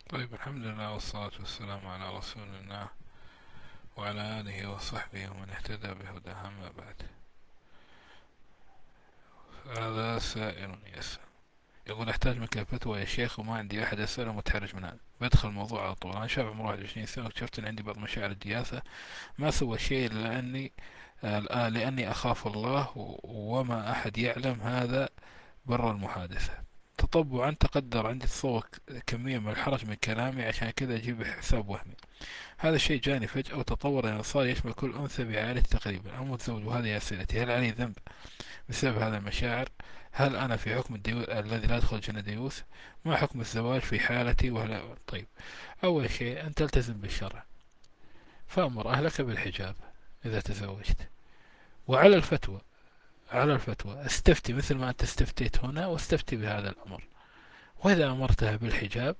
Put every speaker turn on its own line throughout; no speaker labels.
طيب، الحمد لله والصلاة والسلام على رسول الله وعلى آله وصحبه ومن اهتدى بهداه، أما بعد. هذا سائل يسأل، يقول: أحتاج منك فتوى يا شيخ، وما عندي أحد أسأله، متحرج من هذا. بدخل الموضوع على طول. أنا شاب عمري 21 سنة، واكتشفت أن عندي بعض مشاعر الدياثة. ما سوى شيء لأني أخاف الله، وما أحد يعلم هذا برا المحادثة. تطبعا تقدر عندي تصور كمية من الحرج من كلامي، عشان كذا أجيب حساب وهمي. هذا الشيء جاني فجأة، وتطور إلى صار يشمل كل أنثى بعائلتي تقريبا. أنا متزوج، وهذه أسئلتي: هل علي ذنب بسبب هذا المشاعر؟ هل أنا في حكم الذي لا يدخل جنة ديوث؟ ما حكم الزواج في حالتي؟ وهل... طيب، أول شيء أن تلتزم بالشرع، فأمر أهلك بالحجاب إذا تزوجت. وعلى الفتوى، على الفتوى استفتي مثل ما أنت استفتيت هنا، واستفتي بهذا الأمر. وإذا أمرتها بالحجاب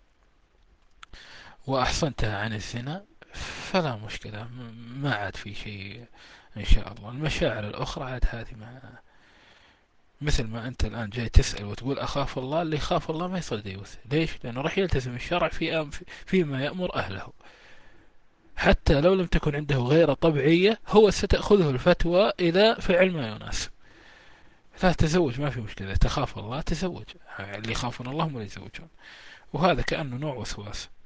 وأحصنتها عن الزنا فلا مشكلة، ما عاد في شيء إن شاء الله. المشاعر الأخرى عاد هذه ما، مثل ما أنت الآن جاي تسأل وتقول أخاف الله، اللي يخاف الله ما يصير ديوث. ليش؟ لأنه راح يلتزم الشرع فيما يأمر أهله. حتى لو لم تكن عنده غيرة طبيعية، هو ستأخذه الفتوى إلى فعل ما يناسب. لا، تزوج، ما في مشكلة. تخاف الله تزوج. اللي يخافون الله هم اللي يزوجون. وهذا كأنه نوع وسواس.